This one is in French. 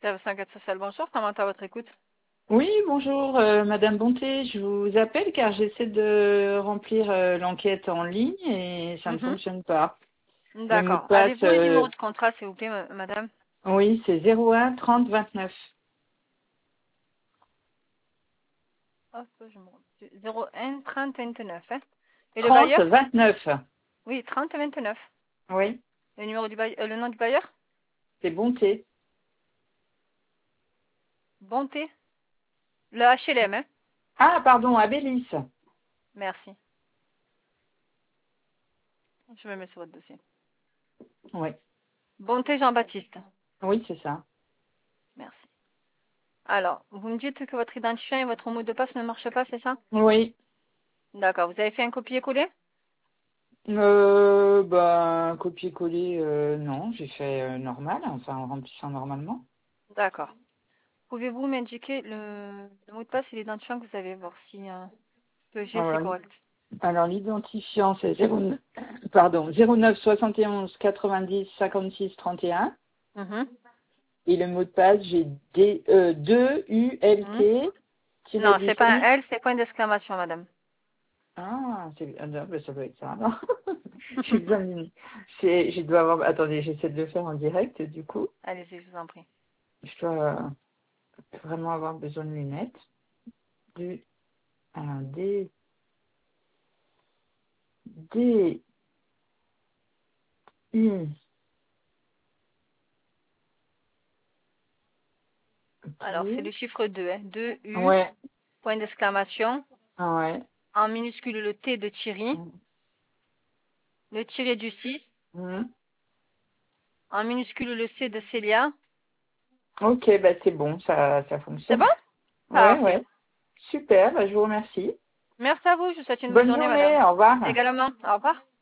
Service enquête sociale, bonjour, comment à votre écoute? Oui, bonjour, Madame Bonté. Je vous appelle car j'essaie de remplir l'enquête en ligne et ça ne Mhm. fonctionne pas. Le mot de D'accord. passe, Avez-vous le numéro de contrat, s'il vous plaît, madame? oui, c'est 01 30 29. Hop, je me... 01 30 29, hein? Et le 30 bailleur? 29. Oui, 30 29. Oui, Le numéro du bailleur, le nom du bailleur? c'est Bonté. Bonté. Le HLM, hein? Ah, pardon, Abélis. Merci. Je me mets sur votre dossier. Oui, Bonté Jean-Baptiste. oui, c'est ça. Merci. Alors, vous me dites que votre identifiant et votre mot de passe ne marchent pas, c'est ça? Oui, D'accord. Vous avez fait un copier-coller? copier-coller, non, j'ai fait normal, enfin en remplissant normalement. D'accord. Pouvez-vous m'indiquer le mot de passe et l'identifiant que vous avez, voir si le G c'est Alors, correct. l'identifiant, c'est 0, pardon, 09 71 90 56 31. Mhm. Et le mot de passe, j'ai 2 Mhm. ULT tiré Non, du c'est pas un 6. L, c'est point d'exclamation, madame. Ben, ça doit être ça, alors. Je suis bien mignonne. Je dois avoir, attendez, j'essaie de le faire en direct, du coup. Allez-y, je vous en prie. Je dois vraiment avoir besoin de lunettes. Du, alors, D, U, Alors, c'est T. le chiffre 2, hein. 2 U, Ouais, point d'exclamation, ouais. en minuscule le T de Thierry, le tiré du 6, Mhm. en minuscule le C de Célia. Ok, bah c'est bon, ça C'est fonctionne. bon? Ouais, Parfait. ouais. Super, bah, je vous remercie. Merci à vous, je vous souhaite une bonne Bonne journée, madame. journée, au revoir. Également, au revoir.